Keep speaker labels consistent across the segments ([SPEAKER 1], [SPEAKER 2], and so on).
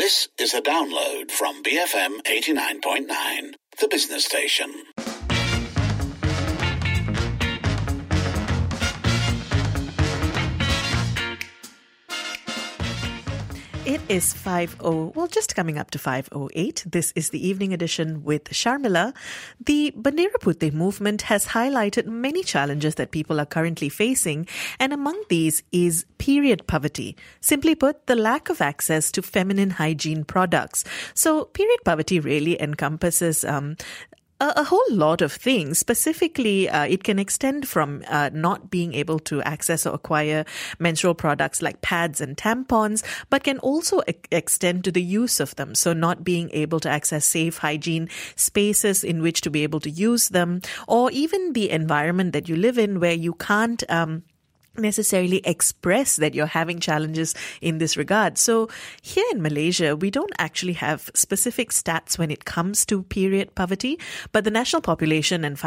[SPEAKER 1] This is a download from BFM 89.9, the business station.
[SPEAKER 2] It is 5:00, well, just coming up to 5:08. This is the evening edition with Sharmila. The Bandera Putih movement has highlighted many challenges that people are currently facing, and among these is period poverty. Simply put, the lack of access to feminine hygiene products. So period poverty really encompasses a whole lot of things. Specifically, it can extend from not being able to access or acquire menstrual products like pads and tampons, but can also extend to the use of them. So not being able to access safe hygiene spaces in which to be able to use them, or even the environment that you live in where you can't necessarily express that you're having challenges in this regard. So here in Malaysia, we don't actually have specific stats when it comes to period poverty, but the National Population and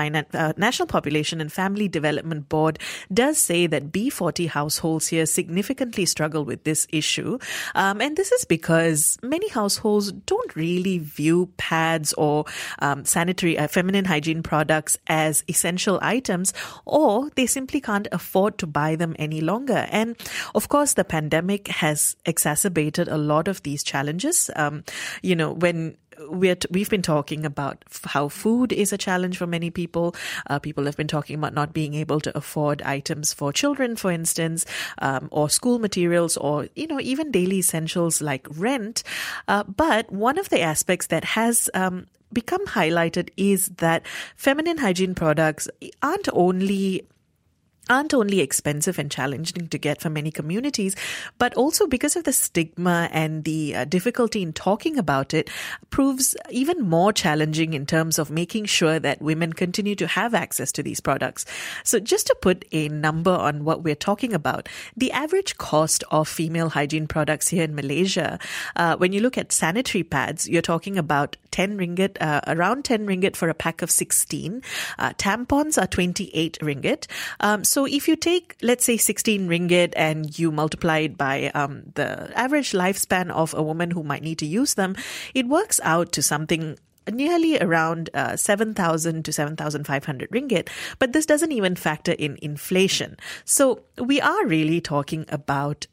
[SPEAKER 2] Family Development Board does say that B40 households here significantly struggle with this issue. And this is because many households don't really view pads or sanitary feminine hygiene products as essential items, or they simply can't afford to buy them any longer. And of course, the pandemic has exacerbated a lot of these challenges. When we've been talking about how food is a challenge for many people. People have been talking about not being able to afford items for children, for instance, or school materials, or, even daily essentials like rent. But one of the aspects that has become highlighted is that feminine hygiene products aren't only expensive and challenging to get for many communities, but also because of the stigma and the difficulty in talking about it, proves even more challenging in terms of making sure that women continue to have access to these products. So just to put a number on what we're talking about, the average cost of female hygiene products here in Malaysia, when you look at sanitary pads, you're talking about 10 ringgit, around 10 ringgit for a pack of 16. Tampons are 28 ringgit. So if you take, let's say, 16 ringgit and you multiply it by the average lifespan of a woman who might need to use them, it works out to something nearly around 7,000 to 7,500 ringgit. But this doesn't even factor in inflation. So we are really talking about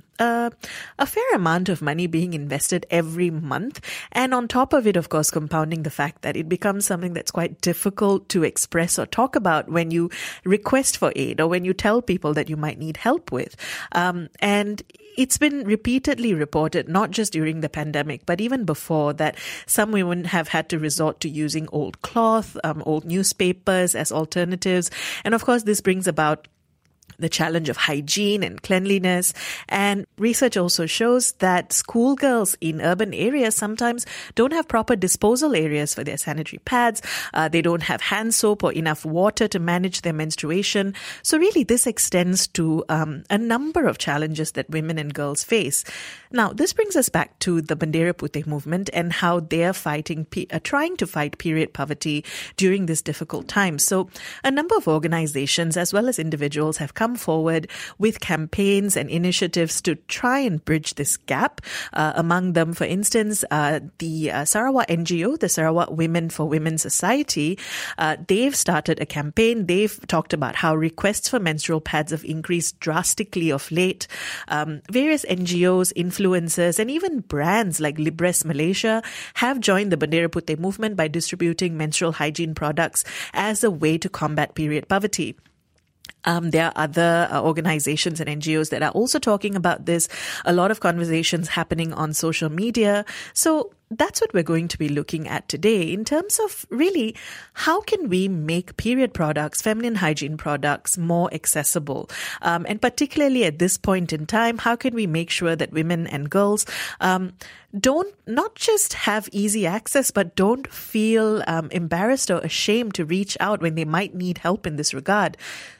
[SPEAKER 2] a fair amount of money being invested every month. And on top of it, of course, compounding the fact that it becomes something that's quite difficult to express or talk about when you request for aid or when you tell people that you might need help with. And it's been repeatedly reported, not just during the pandemic, but even before, that some women have had to resort to using old cloth, old newspapers as alternatives. And of course, this brings about the challenge of hygiene and cleanliness. And research also shows that schoolgirls in urban areas sometimes don't have proper disposal areas for their sanitary pads. They don't have hand soap or enough water to manage their menstruation. So really, this extends to a number of challenges that women and girls face. Now, this brings us back to the Bandera Putih movement and how they're trying to fight period poverty during this difficult time. So a number of organizations as well as individuals have come forward with campaigns and initiatives to try and bridge this gap. Among them, for instance, the Sarawak NGO, the Sarawak Women for Women Society, they've started a campaign. They've talked about how requests for menstrual pads have increased drastically of late. Various NGOs, influencers, and even brands like Libres Malaysia have joined the Bandera Putih movement by distributing menstrual hygiene products as a way to combat period poverty. There are other organizations and NGOs that are also talking about this. A lot of conversations happening on social media. So that's what we're going to be looking at today in terms of really how can we make period products, feminine hygiene products, more accessible? And particularly at this point in time, how can we make sure that women and girls don't not just have easy access, but don't feel embarrassed or ashamed to reach out when they might need help in this regard?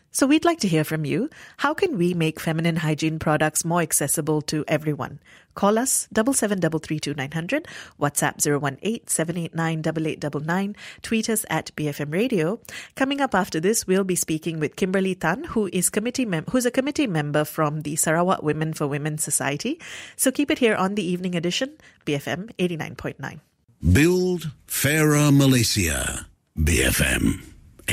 [SPEAKER 2] So we'd like to hear from you. How can we make feminine hygiene products more accessible to everyone? Call us 77332900, WhatsApp 018-789-8899, tweet us at BFM Radio. Coming up after this, we'll be speaking with Kimberly Tan, who's a committee member from the Sarawak Women for Women Society. So keep it here on the Evening Edition, BFM 89.9.
[SPEAKER 1] Build Fairer Malaysia, BFM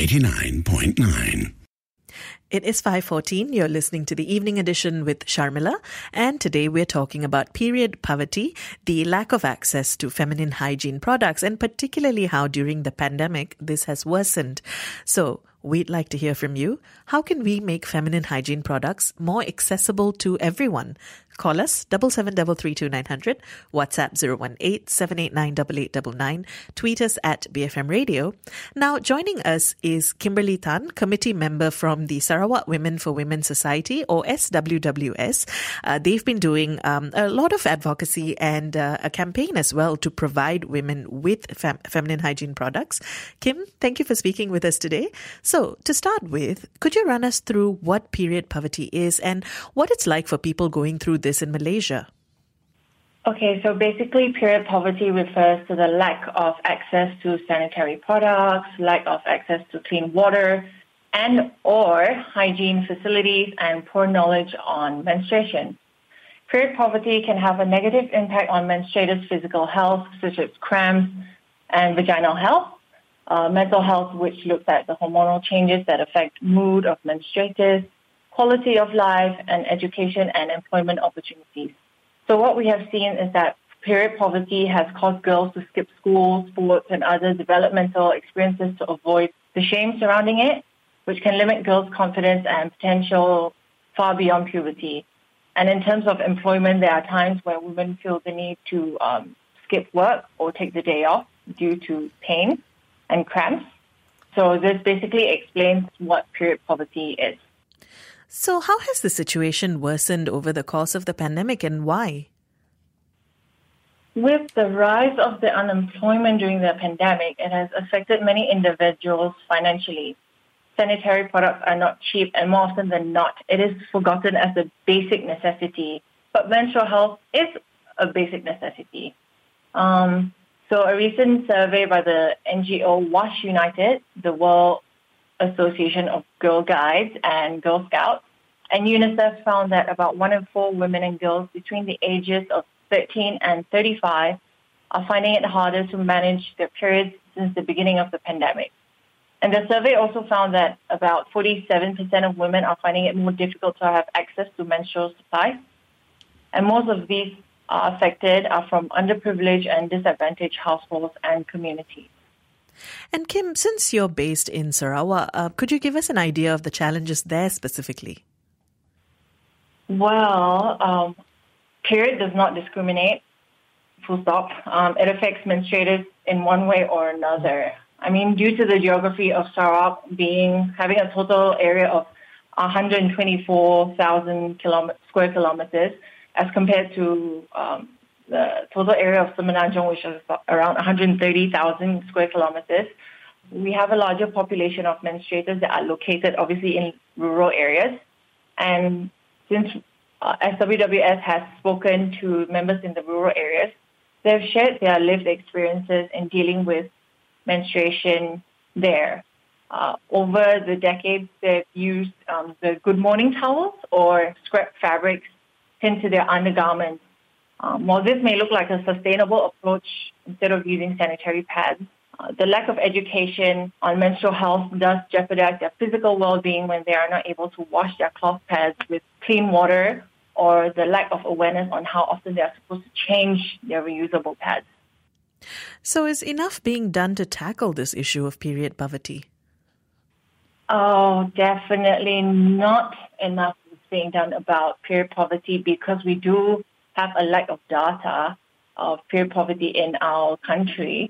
[SPEAKER 1] 89.9.
[SPEAKER 2] It is 5:14. You're listening to the Evening Edition with Sharmila, and today we're talking about period poverty, the lack of access to feminine hygiene products, and particularly how during the pandemic this has worsened. So we'd like to hear from you. How can we make feminine hygiene products more accessible to everyone? Call us 77332900, WhatsApp 018-789-8899, tweet us at BFM Radio. Now, joining us is Kimberly Tan, committee member from the Sarawak Women for Women Society, or SWWS. They've been doing a lot of advocacy and a campaign as well to provide women with feminine hygiene products. Kim, thank you for speaking with us today. So, to start with, could you run us through what period poverty is and what it's like for people going through this in Malaysia?
[SPEAKER 3] Okay, so basically period poverty refers to the lack of access to sanitary products, lack of access to clean water, and or hygiene facilities, and poor knowledge on menstruation. Period poverty can have a negative impact on menstruators' physical health, such as cramps and vaginal health, mental health, which looks at the hormonal changes that affect mood of menstruators, quality of life, and education and employment opportunities. So what we have seen is that period poverty has caused girls to skip school, sports, and other developmental experiences to avoid the shame surrounding it, which can limit girls' confidence and potential far beyond puberty. And in terms of employment, there are times where women feel the need to skip work or take the day off due to pain and cramps. So this basically explains what period poverty is.
[SPEAKER 2] So how has the situation worsened over the course of the pandemic, and why?
[SPEAKER 3] With the rise of the unemployment during the pandemic, it has affected many individuals financially. Sanitary products are not cheap, and more often than not, it is forgotten as a basic necessity. But menstrual health is a basic necessity. So a recent survey by the NGO WASH United, the World Association of Girl Guides and Girl Scouts, and UNICEF found that about 1 in 4 women and girls between the ages of 13 and 35 are finding it harder to manage their periods since the beginning of the pandemic. And the survey also found that about 47% of women are finding it more difficult to have access to menstrual supplies. And most of these are affected are from underprivileged and disadvantaged households and communities.
[SPEAKER 2] And Kim, since you're based in Sarawak, could you give us an idea of the challenges there specifically?
[SPEAKER 3] Well, period does not discriminate, full stop. It affects menstruators in one way or another. I mean, due to the geography of Sarawak having a total area of 124,000 square kilometers, as compared to the total area of Semenanjung, which is around 130,000 square kilometers, we have a larger population of menstruators that are located, obviously, in rural areas. And since SWWS has spoken to members in the rural areas, they've shared their lived experiences in dealing with menstruation there. Over the decades, they've used the good morning towels or scrap fabrics pinned to their undergarments. While this may look like a sustainable approach instead of using sanitary pads, the lack of education on menstrual health does jeopardize their physical well-being when they are not able to wash their cloth pads with clean water, or the lack of awareness on how often they are supposed to change their reusable pads.
[SPEAKER 2] So is enough being done to tackle this issue of period poverty?
[SPEAKER 3] Oh, definitely not enough is being done about period poverty, because we do have a lack of data of period poverty in our country.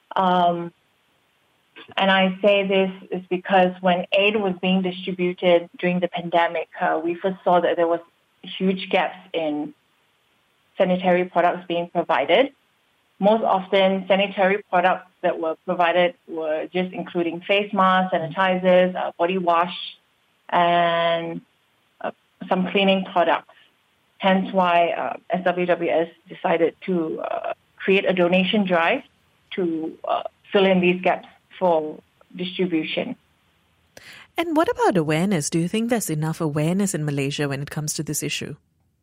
[SPEAKER 3] And I say this is because when aid was being distributed during the pandemic, we first saw that there was huge gaps in sanitary products being provided. Most often, sanitary products that were provided were just including face masks, sanitizers, body wash, and some cleaning products. Hence why SWWS decided to create a donation drive to fill in these gaps for distribution.
[SPEAKER 2] And what about awareness? Do you think there's enough awareness in Malaysia when it comes to this issue?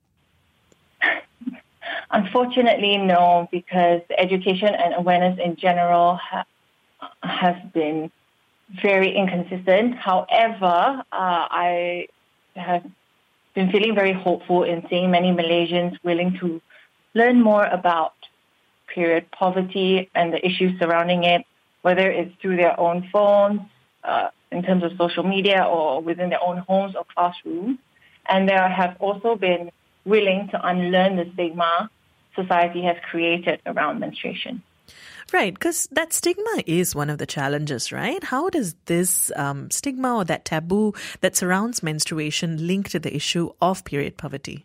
[SPEAKER 3] Unfortunately, no, because education and awareness in general has been very inconsistent. However, I have been feeling very hopeful in seeing many Malaysians willing to learn more about period poverty and the issues surrounding it, whether it's through their own phones, in terms of social media, or within their own homes or classrooms. And there have also been willing to unlearn the stigma society has created around menstruation.
[SPEAKER 2] Right, because that stigma is one of the challenges, right? How does this stigma or that taboo that surrounds menstruation link to the issue of period poverty?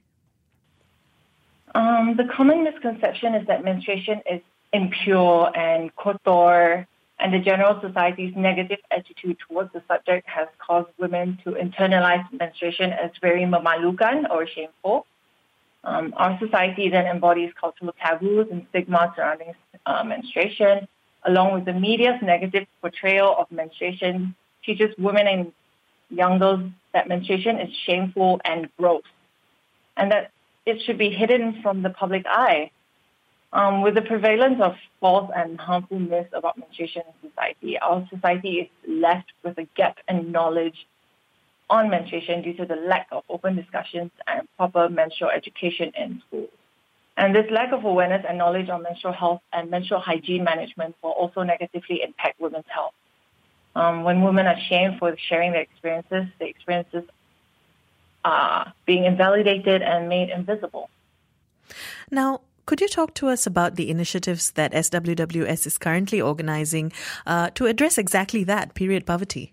[SPEAKER 3] The common misconception is that menstruation is impure and kotor, and the general society's negative attitude towards the subject has caused women to internalize menstruation as very memalukan or shameful. Our society then embodies cultural taboos and stigma surrounding menstruation, along with the media's negative portrayal of menstruation, teaches women and young girls that menstruation is shameful and gross, and that it should be hidden from the public eye. With the prevalence of false and harmful myths about menstruation in society, our society is left with a gap in knowledge on menstruation due to the lack of open discussions and proper menstrual education in schools. And this lack of awareness and knowledge on menstrual health and menstrual hygiene management will also negatively impact women's health. When women are shamed for sharing the experiences are being invalidated and made invisible.
[SPEAKER 2] Now, could you talk to us about the initiatives that SWWS is currently organizing to address exactly that, period poverty?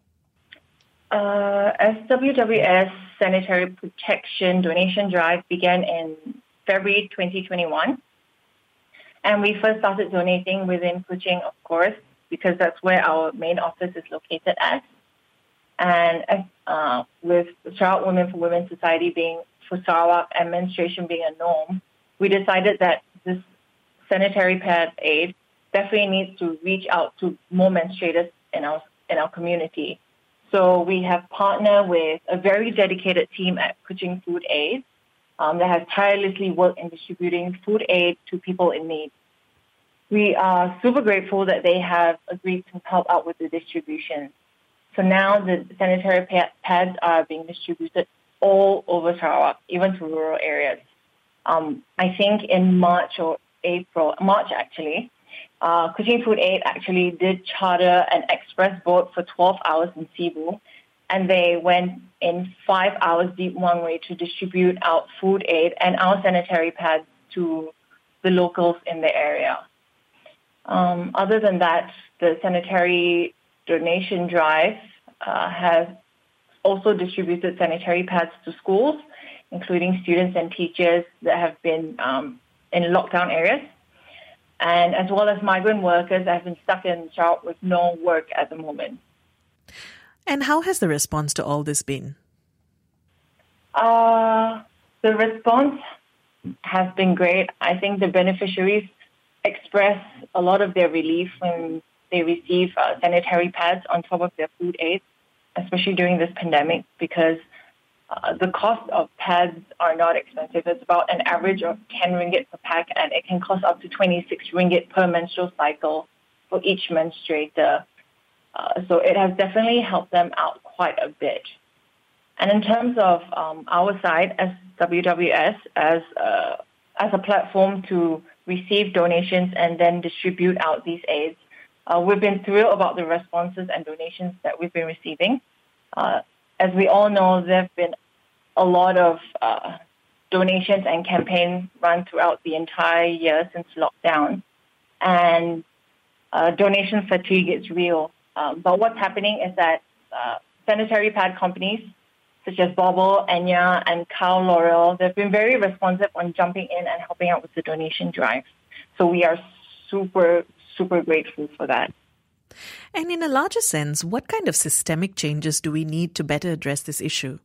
[SPEAKER 3] SWWS Sanitary Protection Donation Drive began in February 2021. And we first started donating within Kuching, of course, because that's where our main office is located at. And with Sarawak Women for Women Society being for Sarawak and menstruation being a norm, we decided that this sanitary pad aid definitely needs to reach out to more menstruators in our community. So we have partnered with a very dedicated team at Kuching Food Aid that has tirelessly worked in distributing food aid to people in need. We are super grateful that they have agreed to help out with the distribution. So now the sanitary pads are being distributed all over Sarawak, even to rural areas. I think in March actually, Kuching Food Aid actually did charter an express boat for 12 hours in Cebu, and they went in 5 hours deep one way to distribute out food aid and our sanitary pads to the locals in the area. Other than that, the sanitary donation drive has also distributed sanitary pads to schools, including students and teachers that have been in lockdown areas, and as well as migrant workers that have been stuck in Sarawak with no work at the moment.
[SPEAKER 2] And how has the response to all this been?
[SPEAKER 3] The response has been great. I think the beneficiaries express a lot of their relief when they receive sanitary pads on top of their food aid, especially during this pandemic, because the cost of pads are not expensive. It's about an average of 10 ringgit per pack, and it can cost up to 26 ringgit per menstrual cycle for each menstruator. So it has definitely helped them out quite a bit. And in terms of our side, as WWS, as a platform to receive donations and then distribute out these aids, we've been thrilled about the responses and donations that we've been receiving. As we all know, there have been a lot of donations and campaigns run throughout the entire year since lockdown, and donation fatigue is real. But what's happening is that sanitary pad companies such as Bobble, Enya, and Carl L'Oreal, they've been very responsive on jumping in and helping out with the donation drive. So we are super, super grateful for that.
[SPEAKER 2] And in a larger sense, what kind of systemic changes do we need to better address this issue?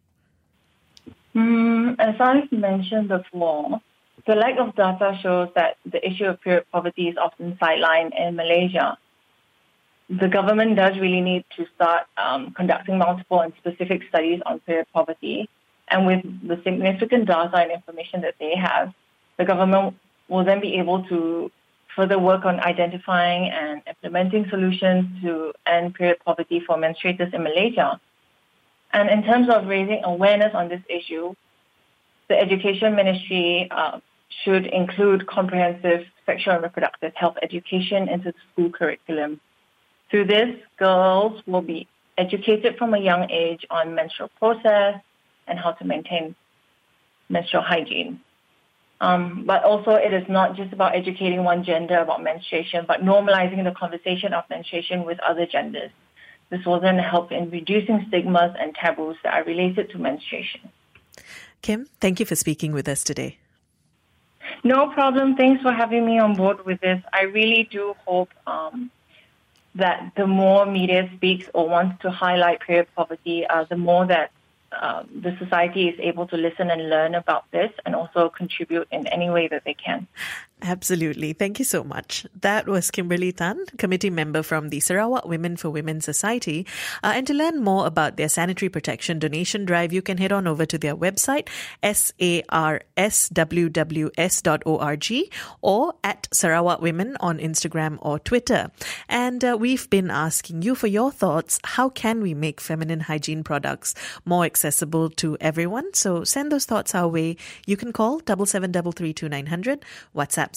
[SPEAKER 3] As I've mentioned before, the lack of data shows that the issue of period poverty is often sidelined in Malaysia. The government does really need to start conducting multiple and specific studies on period poverty. And with the significant data and information that they have, the government will then be able to further work on identifying and implementing solutions to end period poverty for menstruators in Malaysia. And in terms of raising awareness on this issue, the Education Ministry should include comprehensive sexual and reproductive health education into the school curriculum. Through this, girls will be educated from a young age on menstrual process and how to maintain menstrual hygiene. But also, it is not just about educating one gender about menstruation, but normalizing the conversation of menstruation with other genders. This will then help in reducing stigmas and taboos that are related to menstruation.
[SPEAKER 2] Kim, thank you for speaking with us today.
[SPEAKER 3] No problem. Thanks for having me on board with this. I really do hope that the more media speaks or wants to highlight period poverty, the more that the society is able to listen and learn about this and also contribute in any way that they can.
[SPEAKER 2] Absolutely. Thank you so much. That was Kimberly Tan, committee member from the Sarawak Women for Women Society. And to learn more about their sanitary protection donation drive, you can head on over to their website, sarswws.org, or at Sarawak Women on Instagram or Twitter. And we've been asking you for your thoughts. How can we make feminine hygiene products more accessible to everyone? So send those thoughts our way. You can call 77332900, WhatsApp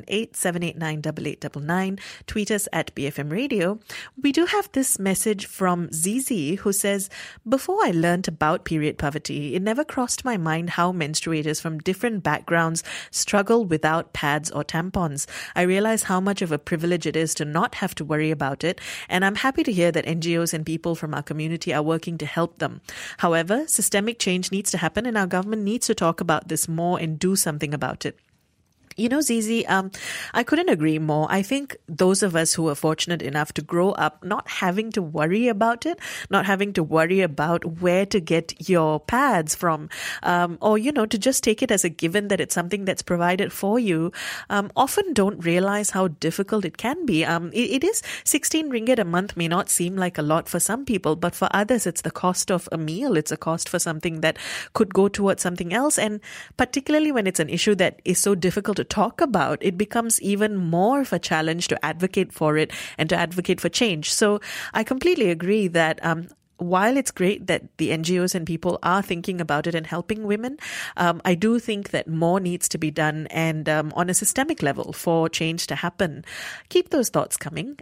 [SPEAKER 2] 018-789-8899. Tweet us at BFM Radio. We do have this message from Zizi who says, before I learnt about period poverty, it never crossed my mind how menstruators from different backgrounds struggle without pads or tampons. I realize how much of a privilege it is to not have to worry about it, and I'm happy to hear that NGOs and people from our community are working to help them. However, systemic change needs to happen, and our government needs to talk about this more and do something about it. You know, Zizi, I couldn't agree more. I think those of us who are fortunate enough to grow up not having to worry about it, not having to worry about where to get your pads from, or, you know, to just take it as a given that it's something that's provided for you, often don't realize how difficult it can be. It is 16 ringgit a month may not seem like a lot for some people, but for others, it's the cost of a meal. It's a cost for something that could go towards something else. And particularly when it's an issue that is so difficult to talk about, it becomes even more of a challenge to advocate for it and to advocate for change. So I completely agree that while it's great that the NGOs and people are thinking about it and helping women, I do think that more needs to be done and on a systemic level for change to happen. Keep those thoughts coming.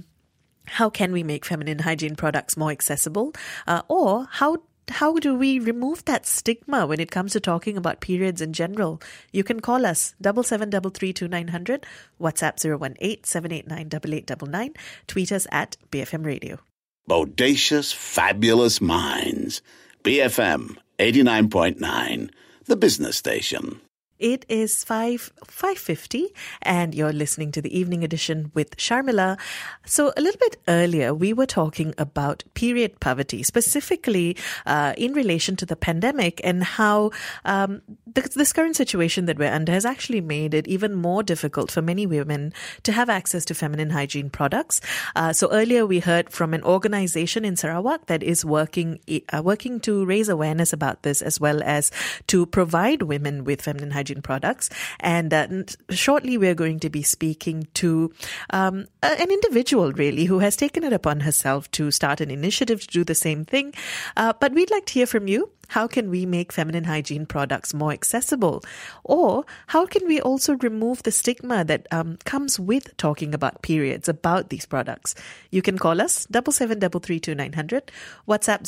[SPEAKER 2] How can we make feminine hygiene products more accessible? Or how do we remove that stigma when it comes to talking about periods in general? You can call us 77332900, WhatsApp 018-789-8899, tweet us at BFM Radio.
[SPEAKER 1] Bodacious, fabulous minds. BFM 89.9, the business station.
[SPEAKER 2] It is 5:50 and you're listening to the Evening Edition with Sharmila. So a little bit earlier, we were talking about period poverty, specifically in relation to the pandemic and how this current situation that we're under has actually made it even more difficult for many women to have access to feminine hygiene products. So earlier we heard from an organization in Sarawak that is working to raise awareness about this as well as to provide women with feminine hygiene products. And shortly we're going to be speaking to an individual really who has taken it upon herself to start an initiative to do the same thing. But we'd like to hear from you. How can we make feminine hygiene products more accessible? Or how can we also remove the stigma that comes with talking about periods, about these products? You can call us 77332900, WhatsApp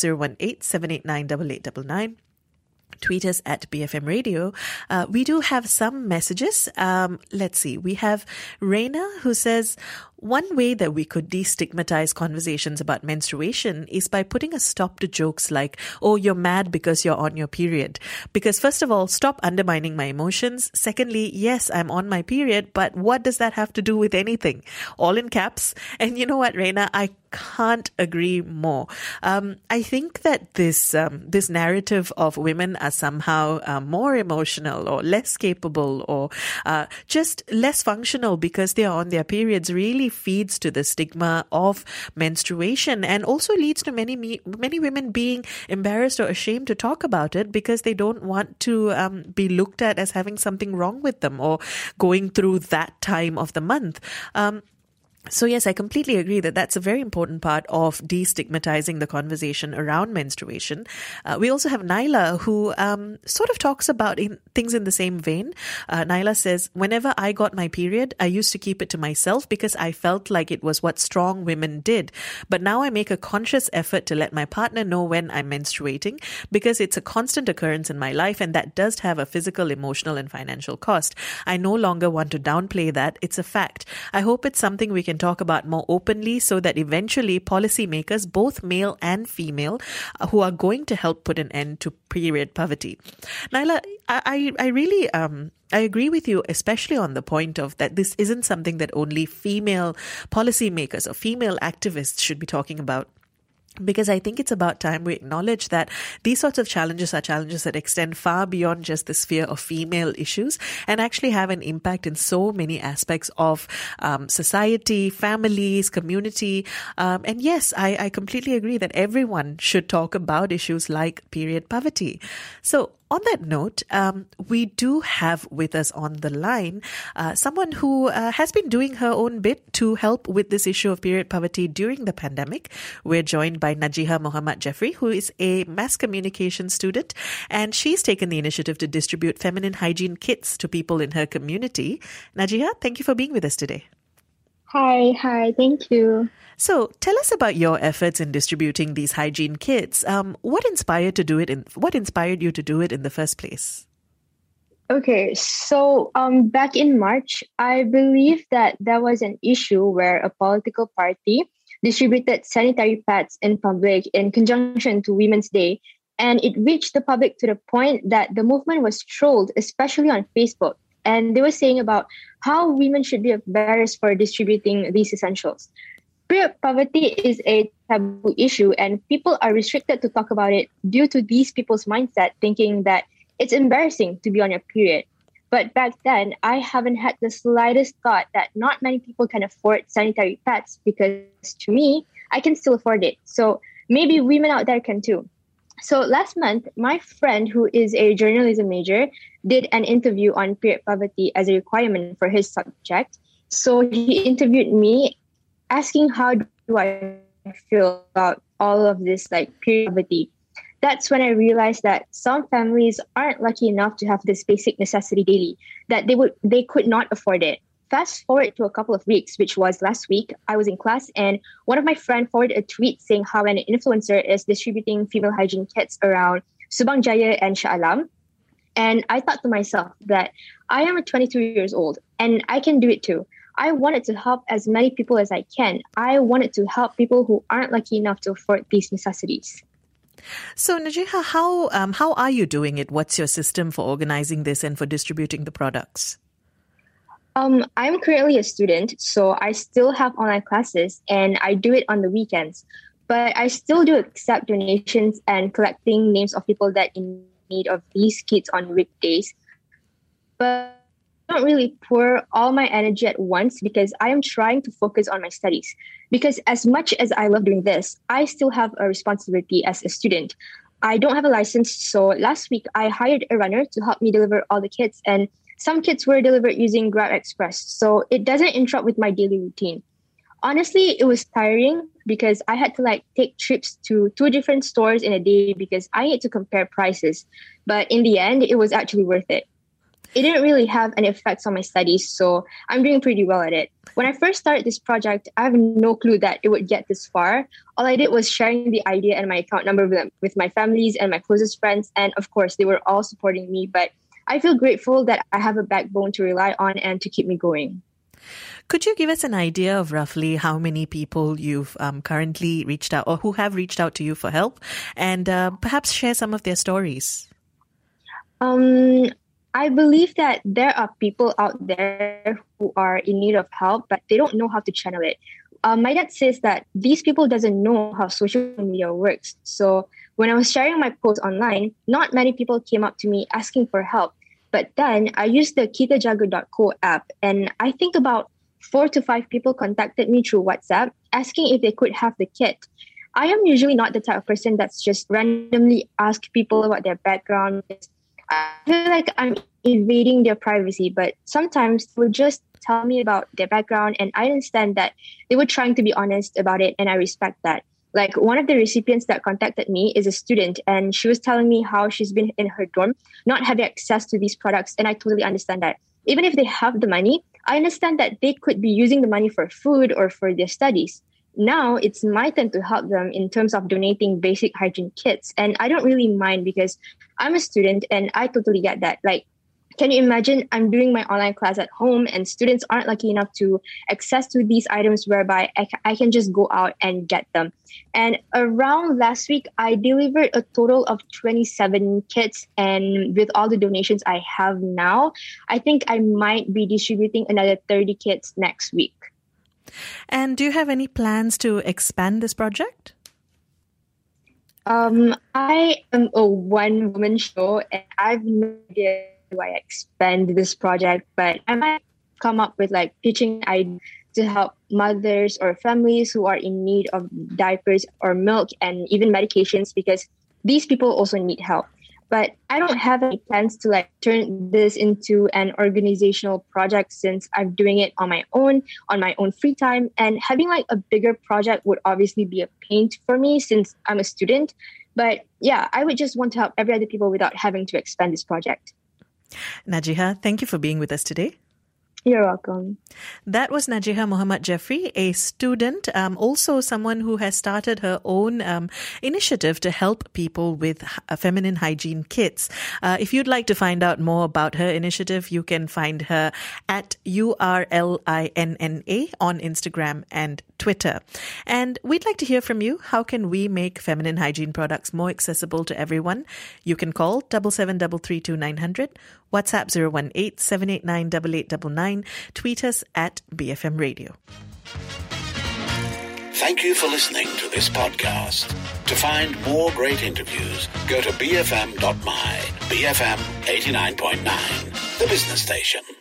[SPEAKER 2] 018-789-8899. Tweet us at BFM Radio. We do have some messages. Let's see. We have Reina who says, One way that we could destigmatize conversations about menstruation is by putting a stop to jokes like, oh, you're mad because you're on your period. Because first of all, stop undermining my emotions. Secondly, yes, I'm on my period, but what does that have to do with anything? All in caps. And you know what, Reina? I can't agree more. I think that this narrative of women are somehow more emotional or less capable or just less functional because they are on their periods really feeds to the stigma of menstruation and also leads to many women being embarrassed or ashamed to talk about it because they don't want to be looked at as having something wrong with them or going through that time of the month. So yes, I completely agree that that's a very important part of destigmatizing the conversation around menstruation. We also have Naila, who sort of talks about things in the same vein. Naila says, whenever I got my period, I used to keep it to myself because I felt like it was what strong women did. But now I make a conscious effort to let my partner know when I'm menstruating because it's a constant occurrence in my life and that does have a physical, emotional and financial cost. I no longer want to downplay that. It's a fact. I hope it's something we can talk about more openly so that eventually policymakers, both male and female, who are going to help put an end to period poverty. Naila, I really I agree with you, especially on the point of that this isn't something that only female policymakers or female activists should be talking about. Because I think it's about time we acknowledge that these sorts of challenges are challenges that extend far beyond just the sphere of female issues and actually have an impact in so many aspects of society, families, community. And yes, I completely agree that everyone should talk about issues like period poverty. So on that note, we do have with us on the line someone who has been doing her own bit to help with this issue of period poverty during the pandemic. We're joined by Najiha Muhammad Jeffrey, who is a mass communication student, and she's taken the initiative to distribute feminine hygiene kits to people in her community. Najiha, thank you for being with us today.
[SPEAKER 4] Hi, thank you.
[SPEAKER 2] So tell us about your efforts in distributing these hygiene kits. What inspired you to do it in the first place?
[SPEAKER 4] Okay, so back in March, I believe that there was an issue where a political party distributed sanitary pads in public in conjunction to Women's Day, and it reached the public to the point that the movement was trolled, especially on Facebook. And they were saying about how women should be embarrassed for distributing these essentials. Period poverty is a taboo issue and people are restricted to talk about it due to these people's mindset thinking that it's embarrassing to be on your period. But back then, I haven't had the slightest thought that not many people can afford sanitary pads because to me, I can still afford it. So maybe women out there can too. So last month, my friend who is a journalism major did an interview on period poverty as a requirement for his subject. So he interviewed me asking how do I feel about all of this period poverty. That's when I realized that some families aren't lucky enough to have this basic necessity daily, that they could not afford it. Fast forward to a couple of weeks, which was last week, I was in class and one of my friends forwarded a tweet saying how an influencer is distributing female hygiene kits around Subang Jaya and Shah Alam. And I thought to myself that I am 22 years old and I can do it too. I wanted to help as many people as I can. I wanted to help people who aren't lucky enough to afford these necessities.
[SPEAKER 2] So, Najiha, how are you doing it? What's your system for organizing this and for distributing the products?
[SPEAKER 4] I'm currently a student, so I still have online classes and I do it on the weekends. But I still do accept donations and collecting names of people that in need of these kits on weekdays. But I don't really pour all my energy at once because I am trying to focus on my studies. Because as much as I love doing this, I still have a responsibility as a student. I don't have a license, so last week I hired a runner to help me deliver all the kits, and some kits were delivered using Grab Express, so it doesn't interrupt with my daily routine. Honestly, it was tiring because I had to take trips to 2 different stores in a day because I need to compare prices. But in the end, it was actually worth it. It didn't really have any effects on my studies, so I'm doing pretty well at it. When I first started this project, I have no clue that it would get this far. All I did was sharing the idea and my account number with my families and my closest friends, and of course, they were all supporting me. But I feel grateful that I have a backbone to rely on and to keep me going.
[SPEAKER 2] Could you give us an idea of roughly how many people you've currently reached out or who have reached out to you for help, and perhaps share some of their stories?
[SPEAKER 4] I believe that there are people out there who are in need of help, but they don't know how to channel it. My dad says that these people doesn't know how social media works. So when I was sharing my post online, not many people came up to me asking for help. But then I used the KitaJaga.co app, and I think about 4 to 5 people contacted me through WhatsApp asking if they could have the kit. I am usually not the type of person that's just randomly ask people about their background. I feel like I'm invading their privacy, but sometimes they would just tell me about their background, and I understand that they were trying to be honest about it, and I respect that. Like, one of the recipients that contacted me is a student, and she was telling me how she's been in her dorm, not having access to these products, and I totally understand that. Even if they have the money, I understand that they could be using the money for food or for their studies. Now it's my turn to help them in terms of donating basic hygiene kits, and I don't really mind because I'm a student and I totally get that. Like, can you imagine I'm doing my online class at home and students aren't lucky enough to access to these items whereby I can just go out and get them. And around last week, I delivered a total of 27 kits. And with all the donations I have now, I think I might be distributing another 30 kits next week.
[SPEAKER 2] And do you have any plans to expand this project?
[SPEAKER 4] I am a one-woman show and I've no idea I expand this project, but I might come up with like pitching ideas to help mothers or families who are in need of diapers or milk and even medications, because these people also need help. But I don't have any plans to like turn this into an organizational project since I'm doing it on my own free time, and having like a bigger project would obviously be a pain for me since I'm a student. But yeah, I would just want to help every other people without having to expand this project.
[SPEAKER 2] Najiha, thank you for being with us today.
[SPEAKER 4] You're welcome.
[SPEAKER 2] That was Najiha Muhammad Jeffrey, a student, also someone who has started her own initiative to help people with feminine hygiene kits. If you'd like to find out more about her initiative, you can find her at URLINNA on Instagram and Twitter. And we'd like to hear from you. How can we make feminine hygiene products more accessible to everyone? You can call 77332900, WhatsApp 018-789-8899, tweet us at BFM Radio.
[SPEAKER 1] Thank you for listening to this podcast. To find more great interviews, go to bfm.my, BFM 89.9, the business station.